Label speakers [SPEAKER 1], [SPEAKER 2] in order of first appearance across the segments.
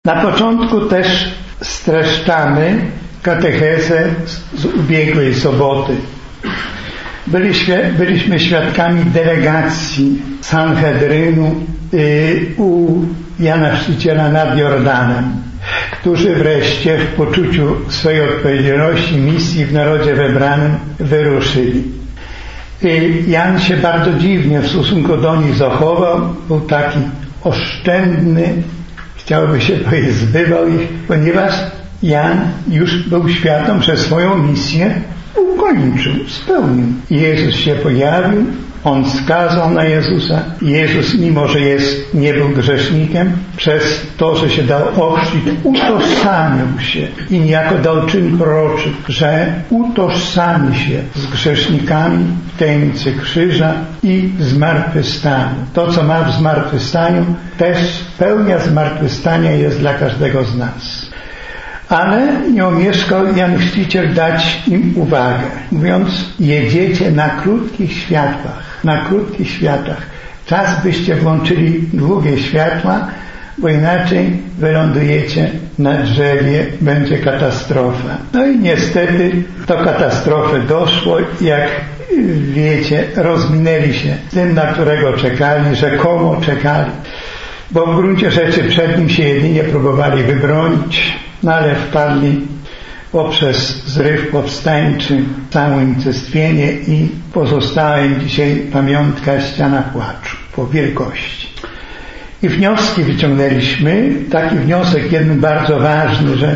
[SPEAKER 1] Na początku też streszczamy katechezę z ubiegłej soboty. Byliśmy świadkami delegacji Sanhedrynu u Jana Chrzciciela nad Jordanem, którzy wreszcie w poczuciu swojej odpowiedzialności, misji w narodzie wybranym wyruszyli. Jan się bardzo dziwnie w stosunku do nich zachował, był taki oszczędny, chciałoby się powiedzieć, zbywał ich, ponieważ Jan już był świadom, że swoją misję ukończył, spełnił. Jezus się pojawił, on skazał na Jezusa. Jezus, mimo że nie był grzesznikiem, przez to, że się dał ochrzcić, utożsamił się i niejako dał czyn proroczy, że utożsami się z grzesznikami w tajemnicy krzyża i zmartwychwstaniu. To, co ma w zmartwychwstaniu, też pełnia zmartwychwstania jest dla każdego z nas. Ale nie omieszkał Jan Chrzciciel dać im uwagę, mówiąc: jedziecie na krótkich światłach. Czas byście włączyli długie światła, bo inaczej wylądujecie na drzewie, będzie katastrofa. No i niestety do katastrofy doszło, jak wiecie, rozminęli się z tym, na którego czekali, rzekomo czekali, bo w gruncie rzeczy przed nim się jedynie próbowali wybronić, no ale wpadli poprzez zryw powstańczy, całe unicestwienie i pozostała im dzisiaj pamiątka ściana płaczu po wielkości. I wnioski wyciągnęliśmy. Taki wniosek jeden bardzo ważny, że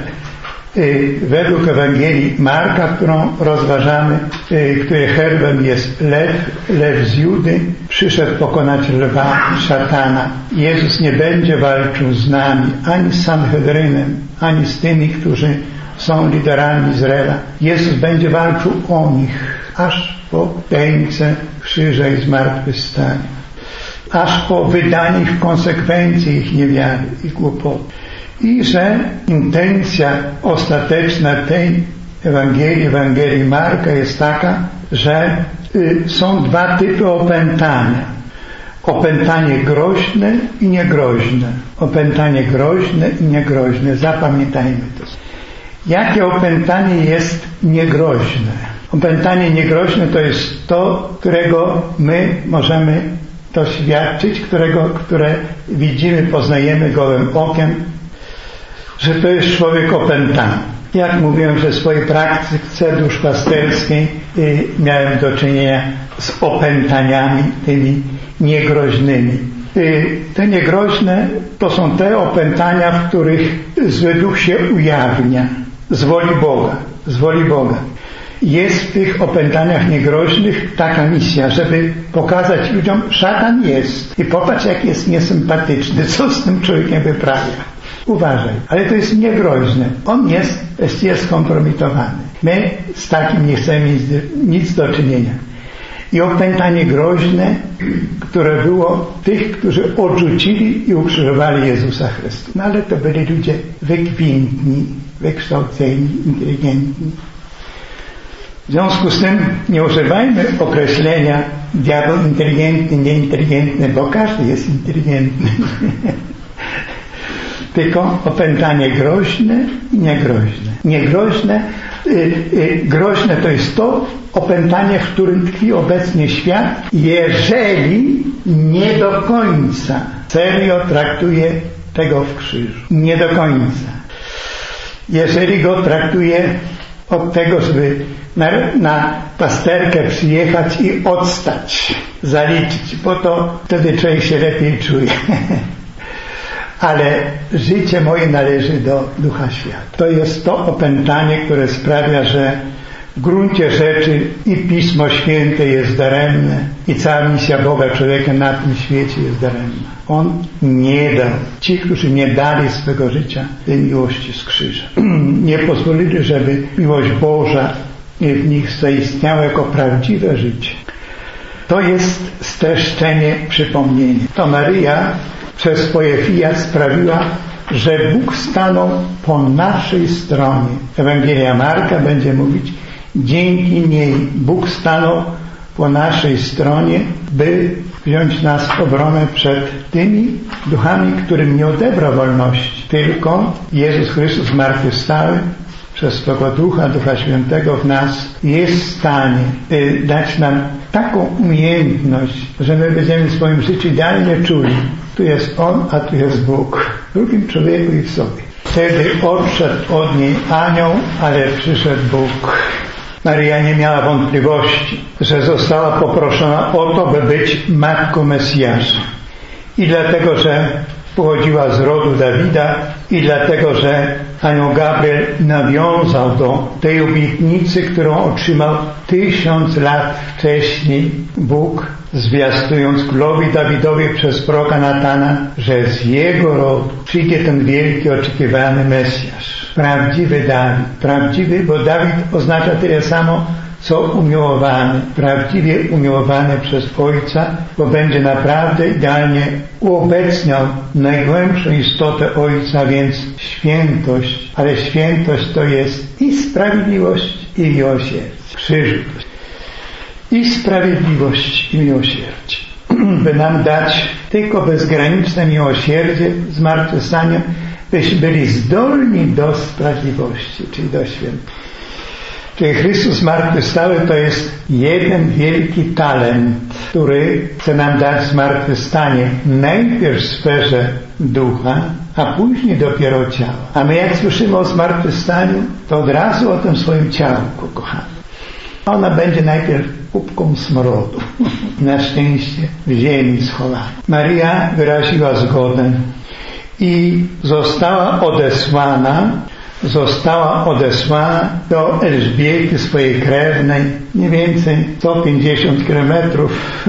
[SPEAKER 1] według Ewangelii Marka, którą rozważamy, której herbem jest lew z Judy, przyszedł pokonać lwa, szatana. Jezus nie będzie walczył z nami, ani z Sanhedrynem, ani z tymi, którzy są liderami Izraela. Jezus będzie walczył o nich, aż po tajemnicę krzyża i zmartwychwstania, aż po wydanie ich w konsekwencji ich niewiary i kłopotu. I że intencja ostateczna tej Ewangelii Marka jest taka, że są dwa typy opętania. Opętanie groźne i niegroźne. Opętanie groźne i niegroźne. Zapamiętajmy to. Jakie opętanie jest niegroźne? Opętanie niegroźne to jest to, którego my możemy doświadczyć, które widzimy, poznajemy gołym okiem, że to jest człowiek opętany. Jak mówiłem, że w swojej praktyce duszpasterskiej miałem do czynienia z opętaniami tymi niegroźnymi. Te niegroźne to są te opętania, w których zły duch się ujawnia z woli Boga. Jest w tych opętaniach niegroźnych taka misja, żeby pokazać ludziom: szatan jest i popatrz, jak jest niesympatyczny, co z tym człowiekiem wyprawia. Uważaj, ale to jest niegroźne. On jest skompromitowany. My z takim nie chcemy mieć nic do czynienia. I opętanie groźne, które było tych, którzy odrzucili i ukrzyżowali Jezusa Chrystusa. No ale to byli ludzie wykwintni, wykształceni, inteligentni. W związku z tym nie używajmy określenia diabeł inteligentny, nieinteligentny, bo każdy jest inteligentny. Tylko opętanie groźne i niegroźne. Groźne to jest to opętanie, w którym tkwi obecnie świat, jeżeli nie do końca serio traktuje tego w krzyżu. Nie do końca. Jeżeli go traktuje od tego, żeby na pasterkę przyjechać i odstać, zaliczyć, bo to wtedy człowiek się lepiej czuje. Ale życie moje należy do Ducha Świata. To jest to opętanie, które sprawia, że w gruncie rzeczy i Pismo Święte jest daremne i cała misja Boga człowieka na tym świecie jest daremna. On nie dał. Ci, którzy nie dali swego życia tej miłości z krzyża. Nie pozwolili, żeby miłość Boża w nich zaistniała jako prawdziwe życie. To jest streszczenie, przypomnienie. To Maryja przez swoje fiat sprawiła, że Bóg stanął po naszej stronie. Ewangelia Marka będzie mówić: dzięki niej Bóg stanął po naszej stronie, by wziąć nas w obronę przed tymi duchami, którym nie odebrał wolności, tylko Jezus Chrystus zmartwychwstały przez swego Ducha Świętego w nas jest w stanie dać nam taką umiejętność, że my będziemy w swoim życiu idealnie czuli, tu jest On, a tu jest Bóg, w drugim człowieku i w sobie. Wtedy odszedł od niej anioł, ale przyszedł Bóg. Maryja nie miała wątpliwości, że została poproszona o to, by być matką Mesjasza. I dlatego, że pochodziła z rodu Dawida i dlatego, że anioł Gabriel nawiązał do tej obietnicy, którą otrzymał 1000 lat wcześniej Bóg, zwiastując królowi Dawidowi przez proroka Natana, że z jego rodu przyjdzie ten wielki, oczekiwany Mesjasz. Prawdziwy Dawid. Prawdziwy, bo Dawid oznacza tyle samo, co umiłowany. Prawdziwie umiłowany przez Ojca, bo będzie naprawdę idealnie uobecniał najgłębszą istotę Ojca, więc świętość. Ale świętość to jest i sprawiedliwość, i miłosierdzie. Krzyżu. I sprawiedliwość, i miłosierdzie. By nam dać tylko bezgraniczne miłosierdzie, zmartwychwstanie, byśmy byli zdolni do sprawiedliwości, czyli do świętości. Czyli Chrystus zmartwychwstały to jest jeden wielki talent, który chce nam dać zmartwychwstanie najpierw w sferze ducha, a później dopiero ciała. A my jak słyszymy o zmartwychwstaniu, to od razu o tym swoim ciałku, kochani. Ona będzie najpierw kubką smrodu. Na szczęście w ziemi schowana. Maryja wyraziła zgodę i została odesłana do Elżbiety, swojej krewnej, mniej więcej 150 kilometrów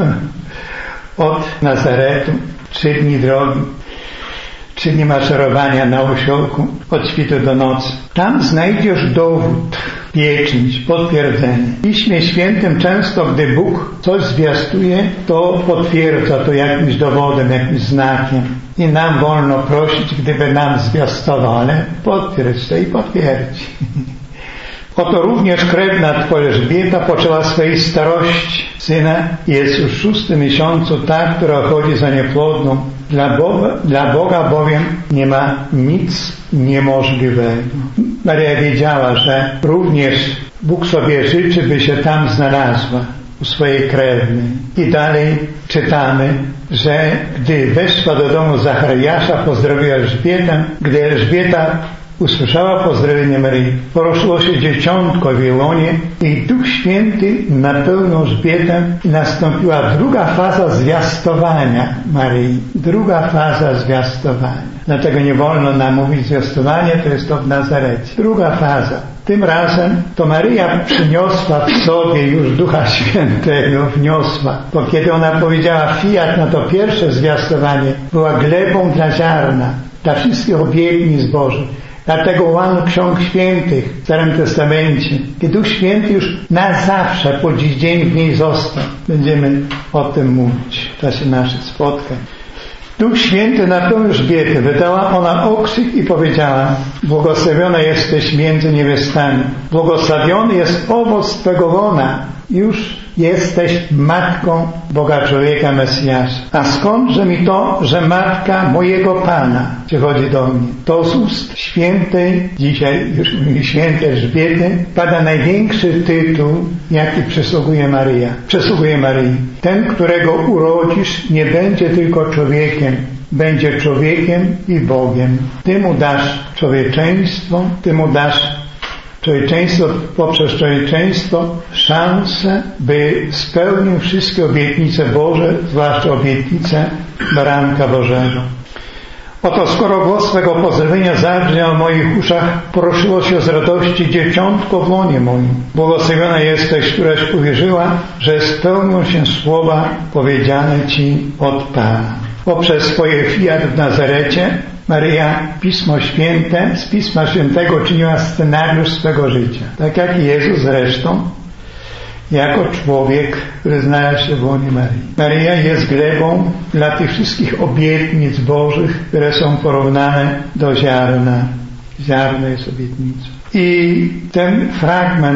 [SPEAKER 1] od Nazaretu, 3 dni drogi, 3 dni maszerowania na osiołku od świtu do nocy. Tam znajdziesz dowód, pieczęć, potwierdzenie. W Piśmie Świętym często, gdy Bóg coś zwiastuje, to potwierdza to jakimś dowodem, jakimś znakiem. I nam wolno prosić, gdyby nam zwiastował, ale potwierdź to i potwierdzi. Oto również krewna twoja Elżbieta poczęła swej starości syna, jest już w 6. miesiącu ta, która chodzi za niepłodną. Dla Boga bowiem nie ma nic niemożliwego. Maryja wiedziała, że również Bóg sobie życzy, by się tam znalazła u swojej krewnej. I dalej czytamy, że gdy weszła do domu Zachariasza, pozdrowiła Elżbietę. Gdy Elżbieta usłyszała pozdrowienie Maryi, poruszyło się dzieciątko w jej łonie i Duch Święty napełnił Elżbietę i nastąpiła druga faza zwiastowania Maryi. Druga faza zwiastowania. Dlatego nie wolno nam mówić zwiastowanie, to jest to w Nazarecie. Druga faza. Tym razem to Maryja przyniosła w sobie już Ducha Świętego, wniosła. Bo kiedy ona powiedziała fiat na to pierwsze zwiastowanie, była glebą dla ziarna, dla wszystkich obietnic Bożych. Dlatego łam Ksiąg Świętych w Starym Testamencie. I Duch Święty już na zawsze, po dziś dzień w niej został. Będziemy o tym mówić w czasie naszych spotkań. Duch Święty napełnił Elżbietę. Wydała ona okrzyk i powiedziała: błogosławiona jesteś między niewiastami. Błogosławiony jest owoc Twego łona. Już jesteś matką Boga człowieka Mesjasza. A skądże mi to, że matka mojego Pana przychodzi do mnie? To z ust świętej, dzisiaj już mówimy świętej Elżbiety, pada największy tytuł, jaki przysługuje Maryi. Ten, którego urodzisz, nie będzie tylko człowiekiem, będzie człowiekiem i Bogiem. Ty mu dasz człowieczeństwo, poprzez człowieczeństwo szansę, by spełnił wszystkie obietnice Boże, zwłaszcza obietnice Baranka Bożego. Oto skoro głos swego pozdrowienia zabrzmiał w moich uszach, poruszyło się z radości dzieciątko w łonie moim. Błogosławiona jesteś, któraś uwierzyła, że spełnią się słowa powiedziane Ci od Pana. Poprzez swoje fiat w Nazarecie Maryja z Pisma Świętego czyniła scenariusz swego życia. Tak jak Jezus zresztą, jako człowiek, który znalazł się w łonie Maryi. Maryja jest glebą dla tych wszystkich obietnic Bożych, które są porównane do ziarna. Ziarno jest obietnicą. I ten fragment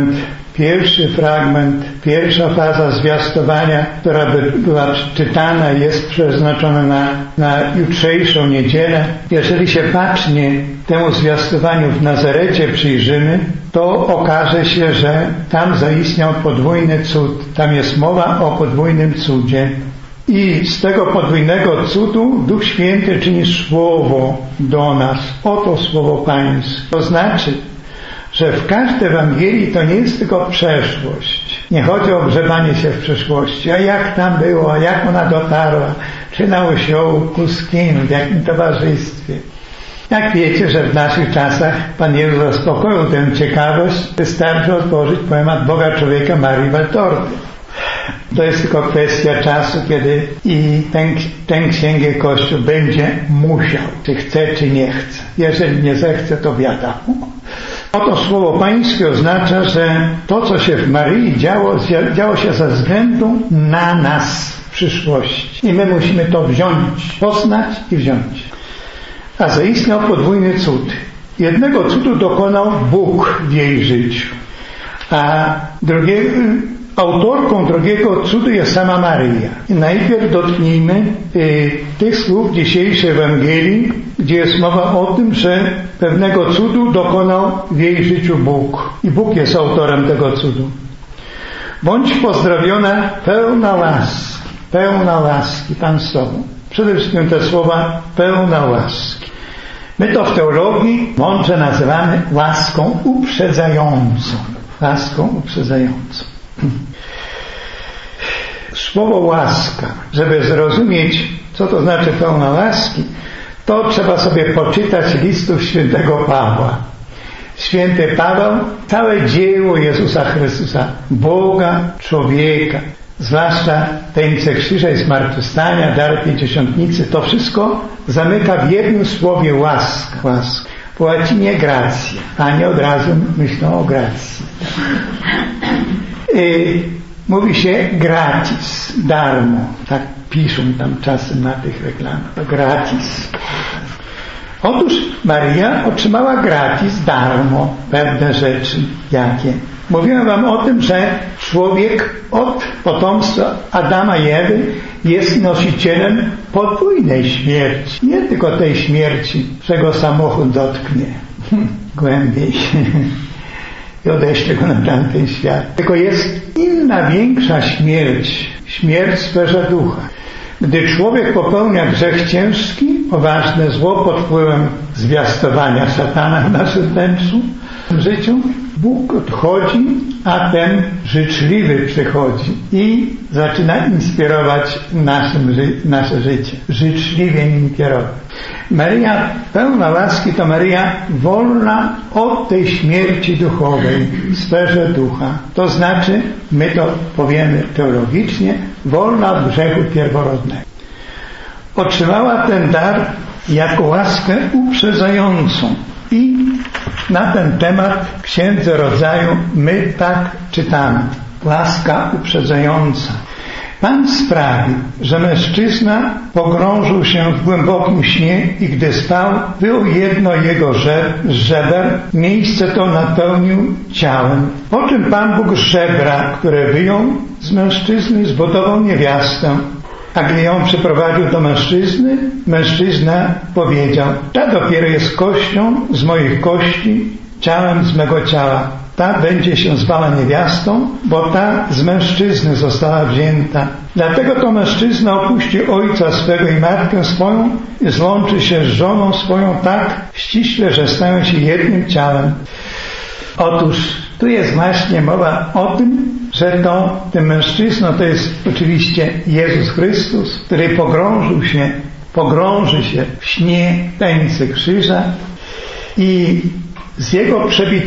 [SPEAKER 1] pierwszy fragment, pierwsza faza zwiastowania, która była czytana, jest przeznaczona na jutrzejszą niedzielę. Jeżeli się bacznie temu zwiastowaniu w Nazarecie przyjrzymy, to okaże się, że tam zaistniał podwójny cud. Tam jest mowa o podwójnym cudzie. I z tego podwójnego cudu Duch Święty czyni słowo do nas. Oto słowo Pańskie. To znaczy, że w każdej Ewangelii to nie jest tylko przeszłość. Nie chodzi o grzebanie się w przeszłości. A jak tam było, a jak ona dotarła, czy na osiołku, z kim, w jakim towarzystwie. Jak wiecie, że w naszych czasach Pan Jezus zaspokoił tę ciekawość, wystarczy otworzyć poemat Boga człowieka Marii Waltorty. To jest tylko kwestia czasu, kiedy i tę księgę Kościół będzie musiał, czy chce, czy nie chce. Jeżeli nie zechce, to biada mu. Oto słowo Pańskie oznacza, że to, co się w Maryi działo się ze względu na nas w przyszłości. I my musimy to wziąć, poznać i wziąć. A zaistniał podwójny cud. Jednego cudu dokonał Bóg w jej życiu, a autorką drugiego cudu jest sama Maryja. I najpierw dotknijmy tych słów dzisiejszej Ewangelii, gdzie jest mowa o tym, że pewnego cudu dokonał w jej życiu Bóg. I Bóg jest autorem tego cudu. Bądź pozdrowiona pełna łaski, Pan z Tobą. Przede wszystkim te słowa pełna łaski. My to w teologii mądrze nazywamy łaską uprzedzającą. Łaską uprzedzającą. Słowo łaska, żeby zrozumieć, co to znaczy pełna łaski, to trzeba sobie poczytać listów świętego Pawła. Święty Paweł, całe dzieło Jezusa Chrystusa, Boga, człowieka, zwłaszcza tajemnicę krzyża i zmartwychwstania, dar pięćdziesiątnicy, to wszystko zamyka w jednym słowie łaska. Po łacinie gratia, a nie od razu myślą o gracji. Mówi się gratis, darmo. Tak piszą tam czasem na tych reklamach. Gratis. Otóż Maryja otrzymała gratis, darmo pewne rzeczy. Jakie? Mówiłem wam o tym, że człowiek od potomstwa Adama i Ewy jest nosicielem podwójnej śmierci. Nie tylko tej śmierci, że go samochód dotknie głębiej i odeśle go na tamten świat. Tylko jest inna, większa śmierć. Śmierć w sferze ducha. Gdy człowiek popełnia grzech ciężki, poważne zło pod wpływem zwiastowania szatana w naszym wnętrzu, w życiu, Bóg odchodzi, a ten życzliwy przychodzi i zaczyna inspirować nasze życie. Życzliwie nim kierować. Maryja pełna łaski to Maryja wolna od tej śmierci duchowej w sferze ducha. To znaczy, my to powiemy teologicznie, wolna od grzechu pierworodnego. Otrzymała ten dar jako łaskę uprzedzającą. I na ten temat w Księdze Rodzaju my tak czytamy. Łaska uprzedzająca. Pan sprawił, że mężczyzna pogrążył się w głębokim śnie i gdy spał, wyjął jedno jego z żeber, miejsce to napełnił ciałem. Po czym Pan Bóg z żebra, które wyjął z mężczyzny, zbudował niewiastę. A gdy ją przyprowadził do mężczyzny, mężczyzna powiedział: ta dopiero jest kością z moich kości, ciałem z mego ciała. Ta będzie się zwała niewiastą, bo ta z mężczyzny została wzięta. Dlatego to mężczyzna opuści ojca swego i matkę swoją i złączy się z żoną swoją tak ściśle, że stają się jednym ciałem. Otóż tu jest właśnie mowa o tym, że tym mężczyzną to jest oczywiście Jezus Chrystus, który pogrąży się w śnie tajemnicy krzyża i z jego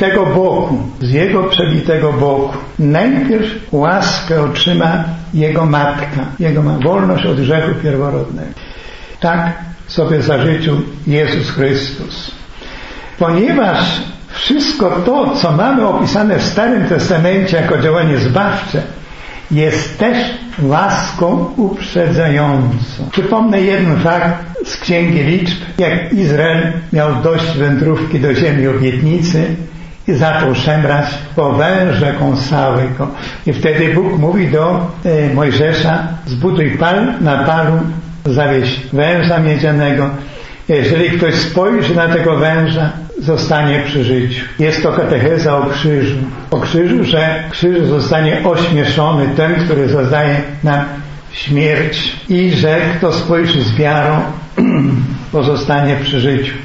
[SPEAKER 1] przebitego boku najpierw łaskę otrzyma jego matka, wolność od grzechu pierworodnego. Tak sobie zażyczył Jezus Chrystus. Ponieważ wszystko to, co mamy opisane w Starym Testamencie jako działanie zbawcze, jest też łaską uprzedzającą. Przypomnę jeden fakt z Księgi Liczb. Jak Izrael miał dość wędrówki do ziemi obietnicy I zaczął szemrać po węże kąsały go. I wtedy Bóg mówi do Mojżesza: zbuduj na palu, zawieź węża miedzianego. Jeżeli ktoś spojrzy na tego węża, zostanie przy życiu. Jest to katecheza o krzyżu. O krzyżu, że krzyż zostanie ośmieszony ten, który zadaje nam śmierć, i że kto spojrzy z wiarą, pozostanie przy życiu.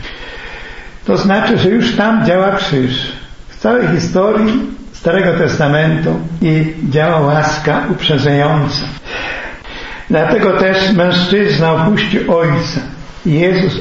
[SPEAKER 1] To znaczy, że już tam działa krzyż. W całej historii Starego Testamentu i działa łaska uprzedzająca. Dlatego też mężczyzna opuści ojca. Jezus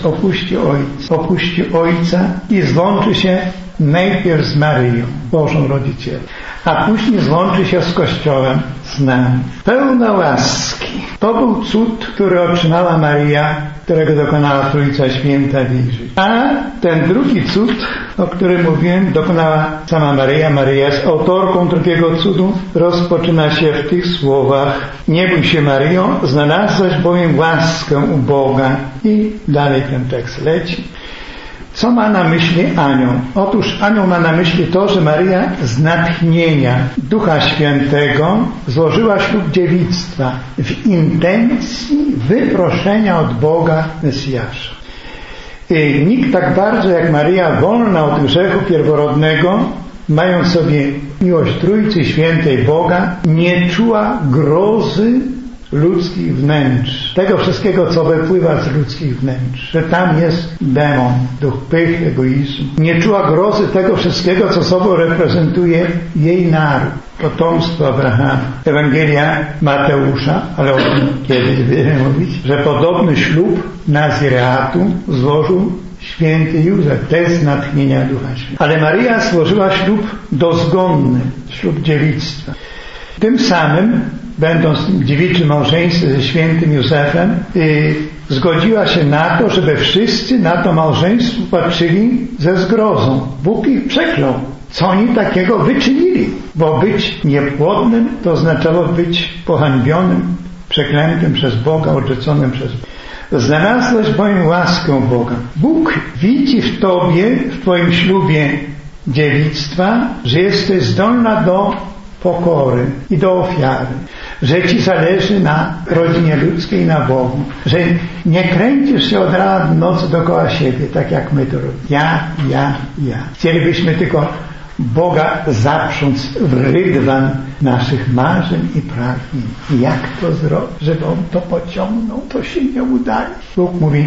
[SPEAKER 1] opuści ojca i złączy się najpierw z Maryją, Bożą Rodzicielką, a później złączy się z Kościołem, z nami. Pełna łaski. To był cud, który otrzymała Maryja, którego dokonała Trójca Święta w jej życiu. A ten drugi cud, o którym mówiłem, dokonała sama Maryja. Maryja jest autorką drugiego cudu. Rozpoczyna się w tych słowach: nie bój się, Maryjo, znalazłaś bowiem łaskę u Boga. I dalej ten tekst leci. Co ma na myśli anioł? Otóż anioł ma na myśli to, że Maryja z natchnienia Ducha Świętego złożyła ślub dziewictwa w intencji wyproszenia od Boga Mesjasza. I nikt tak bardzo jak Maryja, wolna od grzechu pierworodnego, mając sobie miłość Trójcy Świętej Boga, nie czuła grozy ludzkich wnętrz, tego wszystkiego, co wypływa z ludzkich wnętrz, że tam jest demon, duch pychy, egoizmu. Nie czuła grozy tego wszystkiego, co sobą reprezentuje jej naród, potomstwo Abrahama. Ewangelia Mateusza, ale o tym kiedyś będziemy mówić, że podobny ślub Nazireatu złożył święty Józef, test natchnienia Ducha Świętego. Ale Maryja złożyła ślub dozgonny, ślub dziewictwa. Tym samym, będąc w dziewiczym małżeństwie ze świętym Józefem, zgodziła się na to, żeby wszyscy na to małżeństwo patrzyli ze zgrozą. Bóg ich przeklął. Co oni takiego wyczynili? Bo być niepłodnym to oznaczało być pohańbionym, przeklętym przez Boga, odrzuconym przez Boga. Znalazłeś bowiem łaskę Boga. Bóg widzi w tobie, w twoim ślubie dziewictwa, że jesteś zdolna do pokory i do ofiary, że ci zależy na rodzinie ludzkiej, na Bogu, że nie kręcisz się od rana do nocy dookoła siebie, tak jak my to robimy. Ja. Chcielibyśmy tylko Boga zaprząc w rydwan naszych marzeń i pragnień. Jak to zrobić, żeby On to pociągnął? To się nie udaje. Bóg mówi: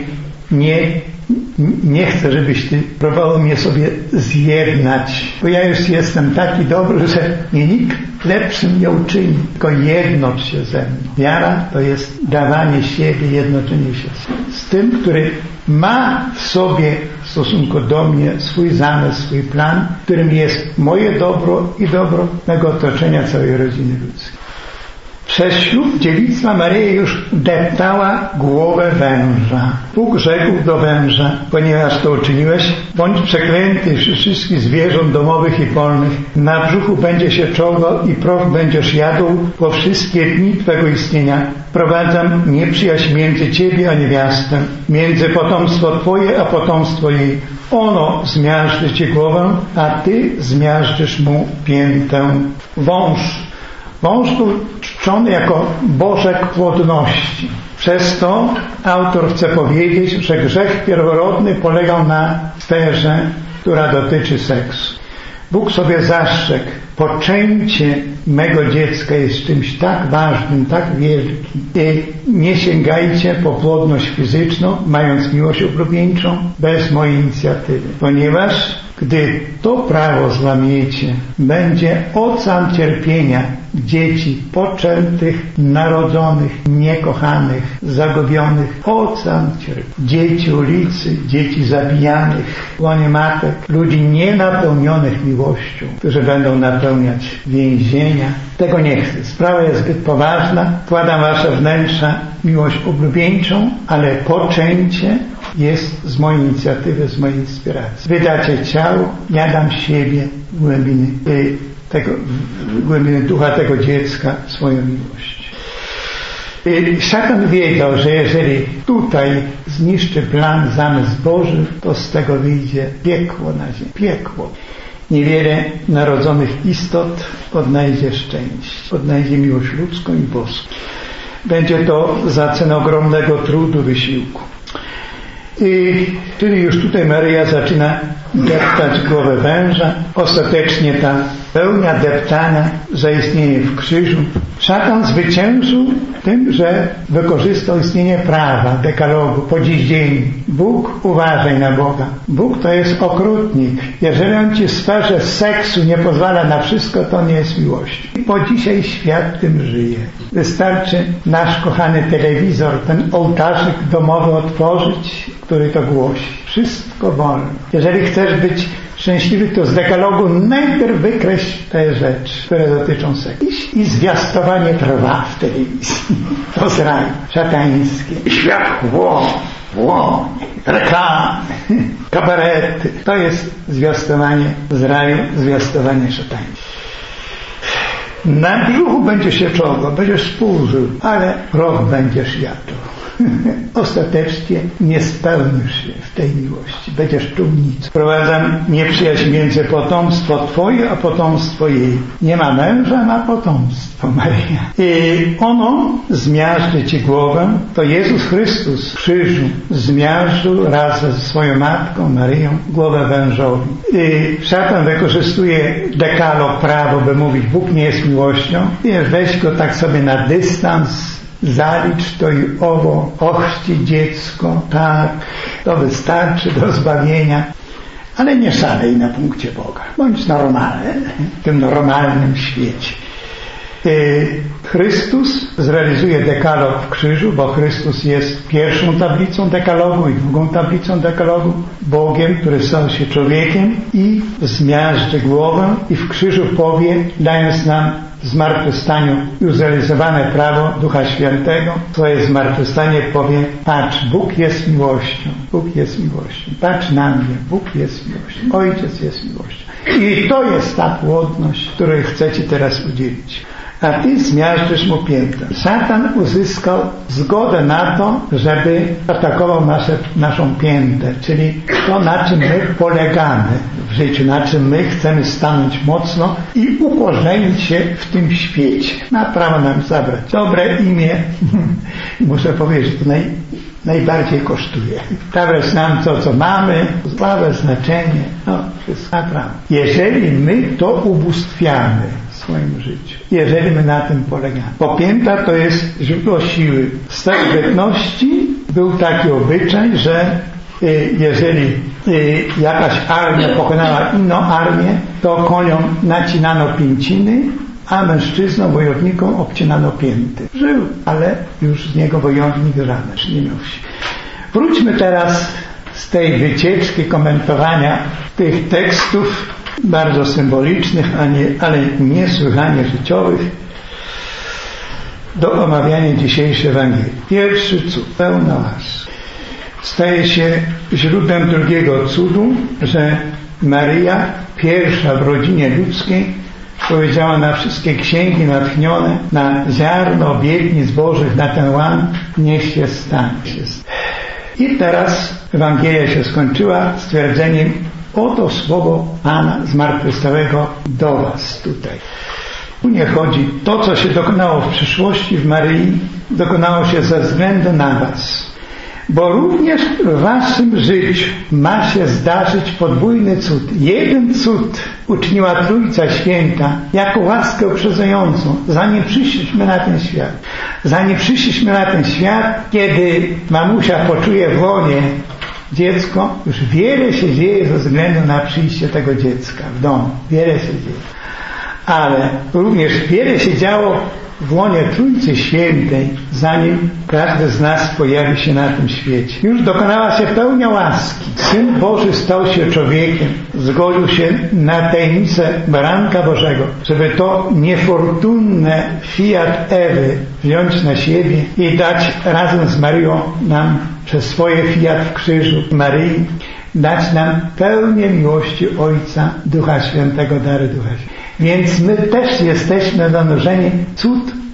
[SPEAKER 1] nie chcę, żebyś ty próbował mnie sobie zjednać, bo ja już jestem taki dobry, że mnie nikt lepszym nie uczyni, tylko jednocz się ze mną. Wiara to jest dawanie siebie, jednoczenie się z tym, który ma w sobie w stosunku do mnie swój zamysł, swój plan, którym jest moje dobro i dobro mego otoczenia, całej rodziny ludzkiej. Przez ślub dziewictwa Maryja już deptała głowę węża. Bóg rzekł do węża: ponieważ to uczyniłeś, bądź przeklęty wśród wszystkich zwierząt domowych i polnych. Na brzuchu będzie się czołgał i proch będziesz jadł po wszystkie dni twego istnienia. Wprowadzam nieprzyjaźń między ciebie a niewiastę, między potomstwo twoje a potomstwo jej. Ono zmiażdży ci głowę, a ty zmiażdżysz mu piętę. Wąż był czczony jako bożek płodności. Przez to autor chce powiedzieć, że grzech pierworodny polegał na sferze, która dotyczy seksu. Bóg sobie zastrzegł: poczęcie mego dziecka jest czymś tak ważnym, tak wielkim. I nie sięgajcie po płodność fizyczną, mając miłość oblubieńczą, bez mojej inicjatywy. Ponieważ gdy to prawo złamiecie, będzie ocean cierpienia dzieci poczętych, narodzonych, niekochanych, zagubionych. Ocean cierpienia. Dzieci ulicy, dzieci zabijanych w łonie matek, ludzi nienapełnionych miłością, którzy będą napełniać więzienia. Tego nie chcę. Sprawa jest zbyt poważna. Wkładam wasze wnętrza miłość oblubieńczą, ale poczęcie jest z mojej inicjatywy, z mojej inspiracji. Wydacie ciało, ja dam siebie w głębiny ducha tego dziecka swoją miłość. Szatan wiedział, że jeżeli tutaj zniszczy plan, zamysł Boży, to z tego wyjdzie piekło na ziemi. Piekło. Niewiele narodzonych istot odnajdzie szczęście, odnajdzie miłość ludzką i boską. Będzie to za cenę ogromnego trudu, wysiłku. Czyli już tutaj Maryja zaczyna deptać głowę węża. Ostatecznie ta pełnia deptania zaistnieje w krzyżu. Szatan zwyciężył tym, że wykorzystał istnienie prawa, dekalogu po dziś dzień. Bóg, uważaj na Boga. Bóg to jest okrutnik. Jeżeli On ci w sferze seksu nie pozwala na wszystko, to nie jest miłością. Po dzisiaj świat tym żyje. Wystarczy nasz kochany telewizor, ten ołtarzyk domowy otworzyć, który to głosi. Wszystko wolno. Jeżeli chcesz być szczęśliwy, to z dekalogu najpierw wykreśl te rzeczy, które dotyczą seksu. I zwiastowanie trwa w telewizji. To z raju szatańskie. Świat chłonie, reklamy, kabarety. To jest zwiastowanie z raju, zwiastowanie szatańskie. Na brzuchu będziesz się czołgał, będziesz współżył, ale proch będziesz jadł. Ostatecznie nie spełnisz się w tej miłości. Będziesz czuł nic. Wprowadzam nieprzyjaźń między potomstwo Twoje, a potomstwo jej. Nie ma męża, ma potomstwo, Maryja. I ono zmiażdży Ci głowę. To Jezus Chrystus w krzyżu zmiażdżył razem ze swoją matką, Maryją, głowę wężowi. I szatan wykorzystuje dekalog, prawo, by mówić, Bóg nie jest miłością. Wiesz, weź go tak sobie na dystans, zalicz to i owo, ochrzci dziecko, tak, to wystarczy do zbawienia, ale nie szalej na punkcie Boga. Bądź normalny w tym normalnym świecie. Chrystus zrealizuje dekalog w krzyżu, bo Chrystus jest pierwszą tablicą dekalogu i drugą tablicą dekalogu, Bogiem, który stał się człowiekiem i zmiażdży głowę i w krzyżu powie, dając nam w zmartwychwstaniu już zrealizowane prawo Ducha Świętego, swoje zmartwychwstanie powie, patrz, Bóg jest miłością, Bóg jest miłością, patrz na mnie, Bóg jest miłością, Ojciec jest miłością. I to jest ta płodność, której chcę Ci teraz udzielić. A Ty zmiażdżysz mu piętę. Szatan uzyskał zgodę na to, żeby atakował naszą piętę, czyli to, na czym my polegamy w życiu, na czym my chcemy stanąć mocno i ukorzenić się w tym świecie. Ma prawo nam zabrać dobre imię. Muszę powiedzieć, że to najbardziej kosztuje. Zabrać nam to, co mamy, sławę, znaczenie, wszystko ma prawo. Jeżeli my to ubóstwiamy w swoim życiu, jeżeli my na tym polegamy. Bo pięta to jest źródło siły. W starożytności był taki obyczaj, że jeżeli jakaś armia pokonała inną armię, to koniom nacinano pięciny, a mężczyznom, wojownikom obcinano pięty. Żył, ale już z niego wojownik żaden nie miał się. Wróćmy teraz z tej wycieczki komentowania tych tekstów bardzo symbolicznych, ale niesłychanie życiowych, do omawiania dzisiejszej Ewangelii. Pierwszy cud, pełna łaski, staje się źródłem drugiego cudu, że Maryja, pierwsza w rodzinie ludzkiej, powiedziała na wszystkie księgi natchnione, na ziarno obietnic Bożych, na ten łan, niech się stanie. I teraz Ewangelia się skończyła stwierdzeniem, oto słowo Pana zmartwychwstałego do was tutaj. Tu nie chodzi, to co się dokonało w przyszłości w Maryi, dokonało się ze względu na was. Bo również w waszym życiu ma się zdarzyć podwójny cud. Jeden cud uczyniła Trójca Święta jako łaskę uprzedzającą, zanim przyszliśmy na ten świat. Zanim przyszliśmy na ten świat, kiedy mamusia poczuje w łonie dziecko, już wiele się dzieje ze względu na przyjście tego dziecka w domu. Wiele się dzieje. Ale również wiele się działo w łonie Trójcy Świętej, zanim każdy z nas pojawi się na tym świecie. Już dokonała się pełnia łaski. Syn Boży stał się człowiekiem, zgodził się na tajemnicę Baranka Bożego, żeby to niefortunne fiat Ewy wziąć na siebie i dać razem z Maryją nam przez swoje fiat w krzyżu Maryi, dać nam pełnię miłości Ojca, Ducha Świętego, dary Ducha Świętego. Więc my też jesteśmy zanurzeni w cud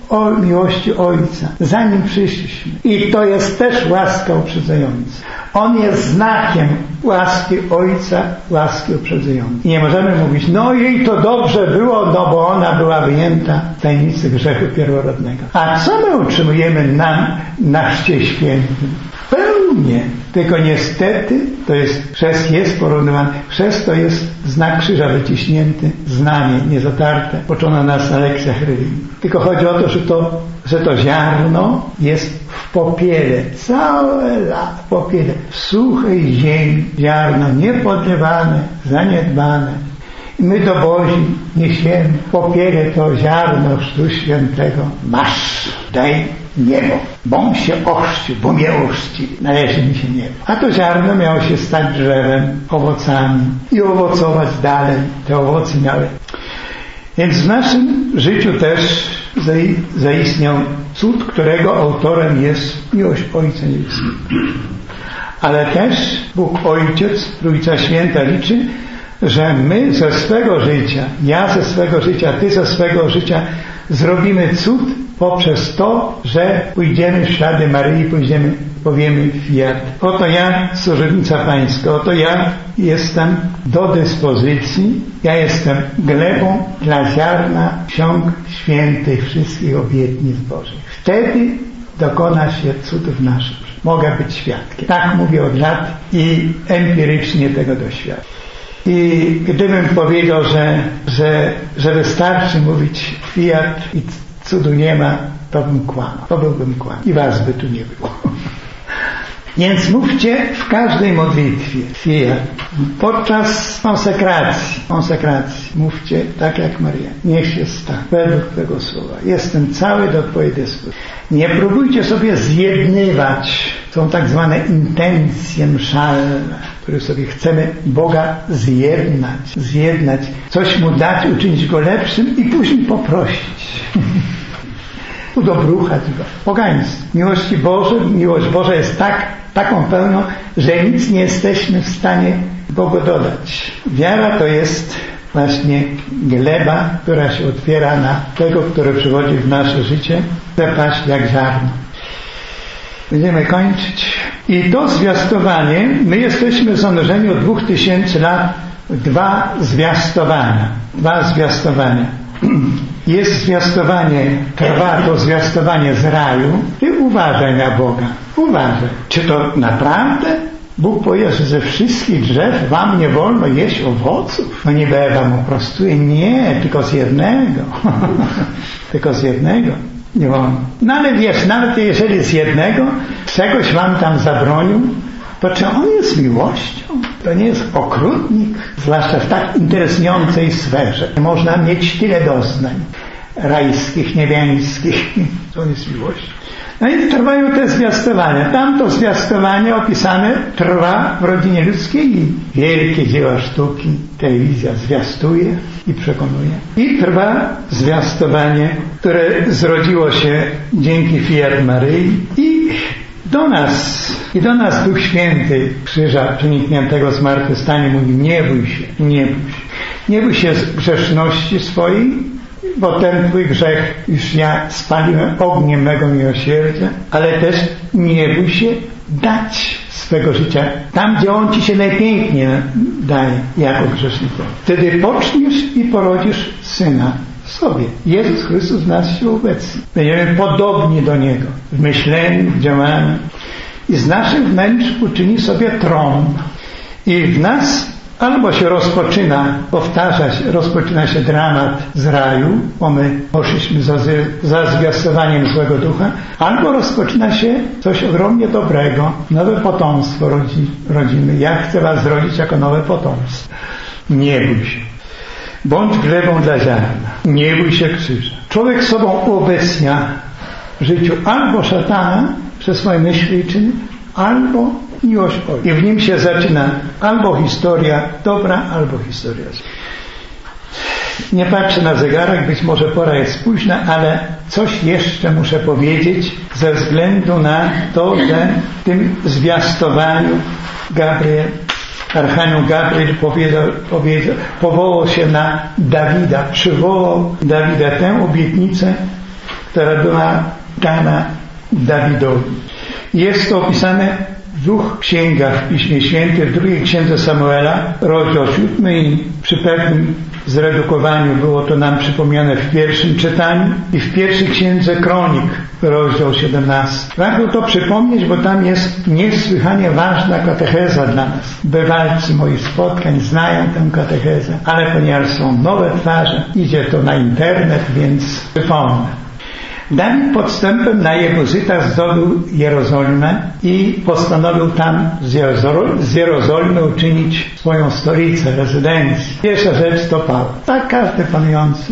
[SPEAKER 1] o miłości Ojca, zanim przyszliśmy. I to jest też łaska uprzedzająca. On jest znakiem łaski Ojca, łaski uprzedzającej. I nie możemy mówić, no jej to dobrze było, no bo ona była wyjęta z tajemnicy grzechu pierworodnego. A co my utrzymujemy na Chrzcie Świętym? Pełnie. Tylko niestety chrzest jest porównywany. Chrzest to jest znak krzyża wyciśnięty, znamie niezatarte, uczono nas na lekcjach religii. Tylko chodzi o to, że to ziarno jest w popiele, całe lat w popiele, w suchej ziemi, ziarno niepodlewane, zaniedbane. I my do Bozi niesiemy w popiele to ziarno Chrztu Świętego. Masz, daj niebo, bom się ochrzcił, bo mnie ochrzci, należy mi się niebo. A to ziarno miało się stać drzewem, owocami i owocować dalej. Te owoce miały. Więc w naszym życiu też zaistniał cud, którego autorem jest miłość Ojca Niebieskiego. Ale też Bóg Ojciec, Trójca Święta liczy, że my ze swego życia, ja ze swego życia, ty ze swego życia zrobimy cud poprzez to, że pójdziemy w ślady Maryi, powiemy fiat. Oto ja, służebnica Pańska, oto ja jestem do dyspozycji, ja jestem glebą dla ziarna ksiąg świętych, wszystkich obietnic Bożych. Wtedy dokona się cud w naszym. Mogę być świadkiem. Tak mówię od lat i empirycznie tego doświadczam. I gdybym powiedział, że wystarczy mówić fiat i cudu nie ma, to bym kłamał. To byłbym kłamał. I was by tu nie było. Więc mówcie w każdej modlitwie fiat. Podczas konsekracji mówcie tak jak Maria. Niech się stanie według Twego słowa. Jestem cały do Twojej dyspozycji. Nie próbujcie sobie zjednywać. Są tak zwane intencje mszalne, które sobie chcemy Boga zjednać. Coś Mu dać, uczynić Go lepszym i później poprosić. Udobruchać Go. Pogaństwo. Miłość Boża jest taką pełną, że nic nie jesteśmy w stanie Bogu dodać. Wiara to jest właśnie gleba, która się otwiera na tego, który przychodzi w nasze życie, zapaść jak ziarno. Będziemy kończyć. I to zwiastowanie, my jesteśmy w zanurzeniu od 2000 lat, dwa zwiastowania. Jest zwiastowanie, trwa to zwiastowanie z raju. Ty uważaj na Boga. Uważaj. Czy to naprawdę Bóg powie, że ze wszystkich drzew wam nie wolno jeść owoców? No niby Ewa mu prostuje. Nie, tylko z jednego. Tylko z jednego. Nie wolno. No ale wiesz, nawet jeżeli z jednego czegoś wam tam zabronił, to czy on jest miłością? To nie jest okrutnik, zwłaszcza w tak interesującej sferze. Można mieć tyle doznań rajskich, niebiańskich. To jest miłość. No i trwają te zwiastowania. Tamto zwiastowanie opisane trwa w rodzinie ludzkiej i wielkie dzieła sztuki, telewizja zwiastuje i przekonuje. I trwa zwiastowanie, które zrodziło się dzięki fiat Maryi i do nas Duch Święty krzyża przenikniętego zmartwychwstania mówi: nie bój się. Nie bój się grzeszności swojej, bo ten Twój grzech już ja spaliłem ogniem mego miłosierdzia, ale też nie bój się dać swego życia tam, gdzie On Ci się najpiękniej daje jako grzesznikowi. Wtedy poczniesz i porodzisz Syna sobie. Jezus Chrystus w nas się obecni. Będziemy podobni do Niego w myśleniu, w działaniu i z naszych wnętrz uczyni sobie tron. I w nas albo się rozpoczyna się dramat z raju, bo my poszliśmy za zwiastowaniem złego ducha, albo rozpoczyna się coś ogromnie dobrego, nowe potomstwo rodzimy. Ja chcę was zrodzić jako nowe potomstwo. Nie bój się. Bądź glebą dla ziarna. Nie bój się krzyża. Człowiek sobą uobecnia w życiu albo szatana przez swoje myśli i czyny, albo miłość Ojca. I w nim się zaczyna albo historia dobra, albo historia zła. Nie patrzę na zegarek, być może pora jest późna, ale coś jeszcze muszę powiedzieć ze względu na to, że w tym zwiastowaniu Archanioł Gabriel powołał się na Dawida, przywołał Dawida tę obietnicę, która była dana Dawidowi. Jest to opisane w 2 księgach w Piśmie Świętym, w 2 księdze Samuela, rozdział 7 i przy pewnym zredukowaniu było to nam przypomniane w pierwszym czytaniu i w 1 księdze Kronik, rozdział 17. Warto to przypomnieć, bo tam jest niesłychanie ważna katecheza dla nas. Bywalcy moich spotkań znają tę katechezę, ale ponieważ są nowe twarze, idzie to na internet, więc przypomnę. Dawid podstępem na Jebuzyta zdobył Jerozolimę i postanowił tam z Jerozolimy uczynić swoją stolicę, rezydencję. Pierwsza rzecz to pałac. Tak każdy panujący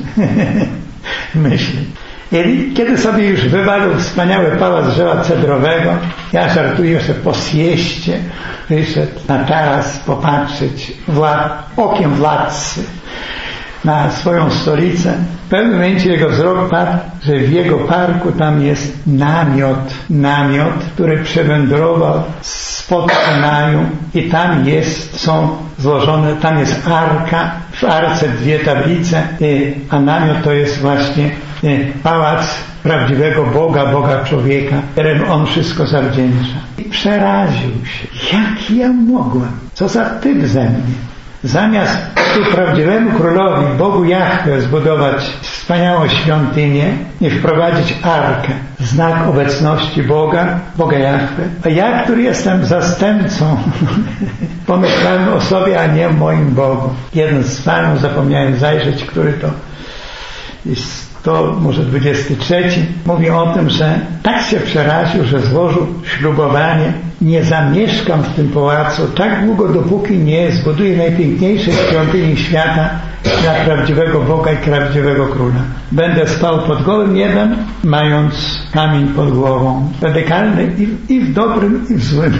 [SPEAKER 1] myśli. I kiedy sobie już wywalił wspaniały pałac drzewa cedrowego, ja żartuję, że po sieście wyszedł na taras popatrzeć okiem władcy na swoją stolicę. W pewnym momencie jego wzrok padł, że w jego parku tam jest namiot, który przewędrował spod Synaju i tam są złożone, tam jest arka, w arce 2 tablice, a namiot to jest właśnie pałac prawdziwego Boga człowieka, któremu on wszystko zawdzięcza. I przeraził się. Jak ja mogłem? Co za typ ze mnie? Zamiast tu prawdziwemu królowi, Bogu Jahwe, zbudować wspaniałą świątynię i wprowadzić arkę, znak obecności Boga Jahwe, a ja, który jestem zastępcą, pomyślałem o sobie, a nie o moim Bogu. Jeden z panów, zapomniałem zajrzeć, który to jest, to może 23, mówi o tym, że tak się przeraził, że złożył ślubowanie: nie zamieszkam w tym pałacu tak długo, dopóki nie zbuduję najpiękniejszej świątyni świata dla prawdziwego Boga i prawdziwego Króla. Będę spał pod gołym niebem, mając kamień pod głową. Radykalny i w dobrym, i w złym.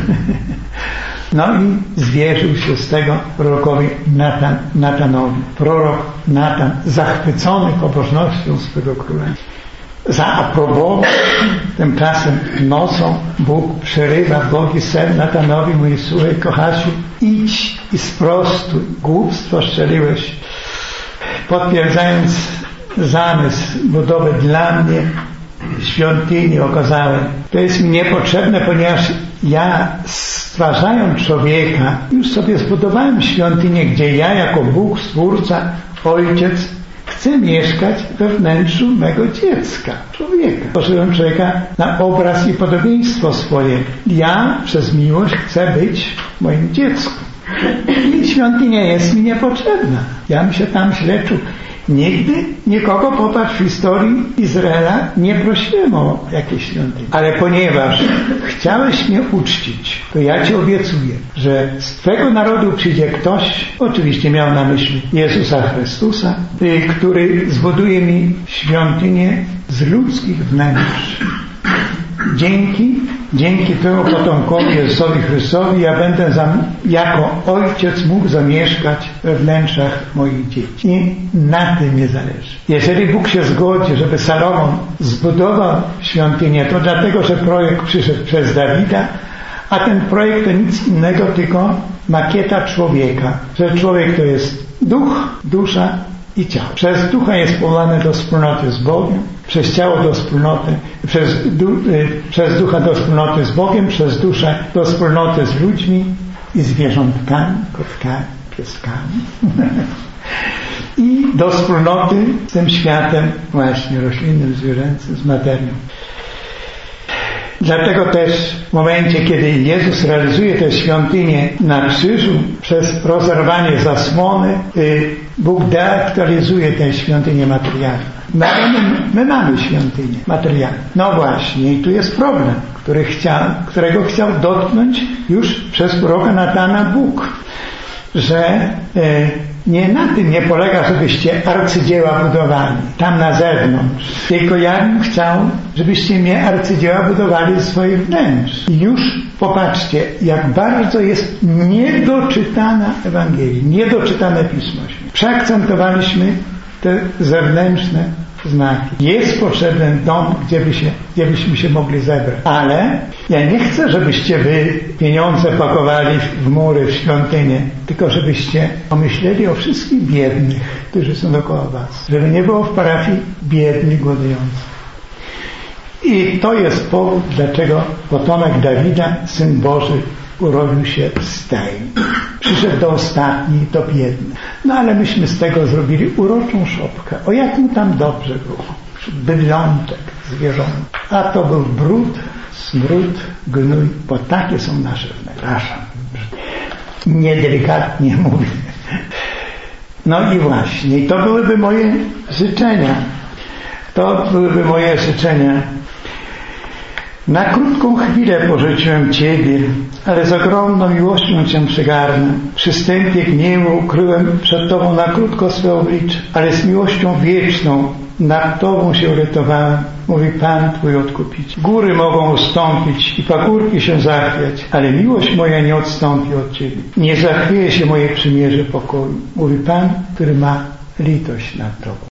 [SPEAKER 1] No i zwierzył się z tego prorokowi Natanowi. Prorok Natan, zachwycony pobożnością swego króla, zaaprobował. Tymczasem nocą Bóg przerywa bogi sen Natanowi: mój słuchaj, kochasiu, idź i sprostuj, głupstwo szczeliłeś, potwierdzając zamysł budowy dla mnie świątyni okazałem. To jest mi niepotrzebne, ponieważ ja, stwarzając człowieka, już sobie zbudowałem świątynię, gdzie ja jako Bóg, Stwórca, Ojciec, chcę mieszkać we wnętrzu mego dziecka, człowieka. Stworzyłem człowieka na obraz i podobieństwo swoje. Ja przez miłość chcę być moim dzieckiem. I świątynia jest mi niepotrzebna. Ja bym się tam źle czuł. Nigdy nikogo, popatrz, w historii Izraela nie prosiłem o jakieś świątynie. Ale ponieważ chciałeś mnie uczcić, to ja Ci obiecuję, że z Twego narodu przyjdzie ktoś, oczywiście miał na myśli Jezusa Chrystusa, który zbuduje mi świątynię z ludzkich wnętrz. Dzięki temu potomkowi Jezusowi Chrystusowi ja będę jako ojciec mógł zamieszkać we wnętrzach moich dzieci. I na tym nie zależy. Jeżeli Bóg się zgodzi, żeby Salomon zbudował świątynię, to dlatego, że projekt przyszedł przez Dawida, a ten projekt to nic innego, tylko makieta człowieka. Że człowiek to jest duch, dusza i ciało. Przez ducha jest powołany do wspólnoty z Bogiem, przez ciało do wspólnoty, przez ducha do wspólnoty z Bogiem, przez duszę do wspólnoty z ludźmi i zwierzątkami, kotkami, pieskami i do wspólnoty z tym światem właśnie roślinnym, zwierzęcym, z materią. Dlatego też w momencie, kiedy Jezus realizuje tę świątynię na krzyżu, przez rozerwanie zasłony, Bóg deaktualizuje tę świątynię materialną. My mamy świątynię materialną. No właśnie, i tu jest problem, którego chciał dotknąć już przez proroka Natana Bóg, że nie na tym nie polega, żebyście arcydzieła budowali tam na zewnątrz, tylko ja bym chciał, żebyście mnie arcydzieła budowali z swoich wnętrz. I już popatrzcie, jak bardzo jest niedoczytana Ewangelii, niedoczytane Pismo Święte. Przeakcentowaliśmy te zewnętrzne znaki. Jest potrzebny dom, gdzie byśmy się mogli zebrać. Ale ja nie chcę, żebyście wy pieniądze pakowali w mury, w świątynię, tylko żebyście pomyśleli o wszystkich biednych, którzy są dookoła was. Żeby nie było w parafii biednych, głodujących. I to jest powód, dlaczego potomek Dawida, Syn Boży, urodził się w stajni. Przyszedł do ostatniej, do biednych. No ale myśmy z tego zrobili uroczą szopkę. O jak mu tam dobrze było. Bydlątek, zwierząt. A to był brud, smród, gnój, bo takie są nasze, przepraszam, niedelikatnie mówię. No i właśnie, to byłyby moje życzenia. To byłyby moje życzenia. Na krótką chwilę porzuciłem Ciebie, ale z ogromną miłością Cię przygarnę. Przy wstępie gniewu ukryłem przed Tobą na krótko swe oblicze, ale z miłością wieczną nad Tobą się uratowałem, mówi Pan Twój Odkupiciel. Góry mogą ustąpić i pagórki się zachwiać, ale miłość moja nie odstąpi od Ciebie. Nie zachwieje się moje przymierze pokoju, mówi Pan, który ma litość nad Tobą.